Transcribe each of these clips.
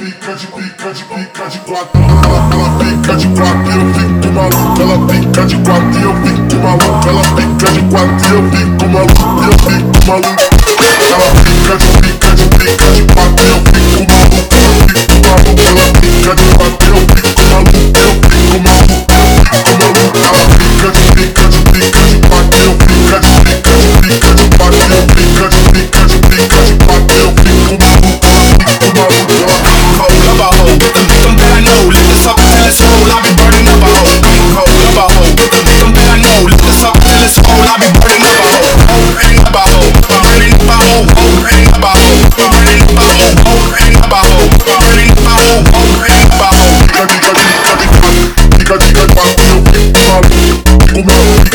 fica de quatro. Ela fica de quatro e eu fico maluco. Ela fica de quatro e eu fico maluco. Ela fica de quatro e eu fico maluco. Eu fico maluco. Ela fica de quatro e eu fico maluco. Eu fico maluco. Ela fica de quatro e eu fico maluco. Eu fico maluco. Ela fica de quatro e eu fico de quatro. Eu fico maluco. Eu fico maluco. Cold up a hoe, with the victim that I know. Let the sucker till it's whole, I be burning up a hoe. Cold up a hoe, with the victim that I know. Let the sucker till it's whole, I be burning up a hoe. Burning up a hoe, burning up a hoe, burning up a hoe, burning up a hoe, burning up a hoe, burning up a hoe, burning up a hoe. Fica de quatro, eu fico maluco. Fico maluco,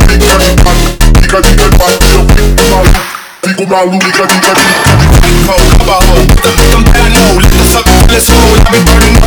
fico maluco, Cold up a hoe, with the victim that I know. Let the sucker till it's whole, I be burning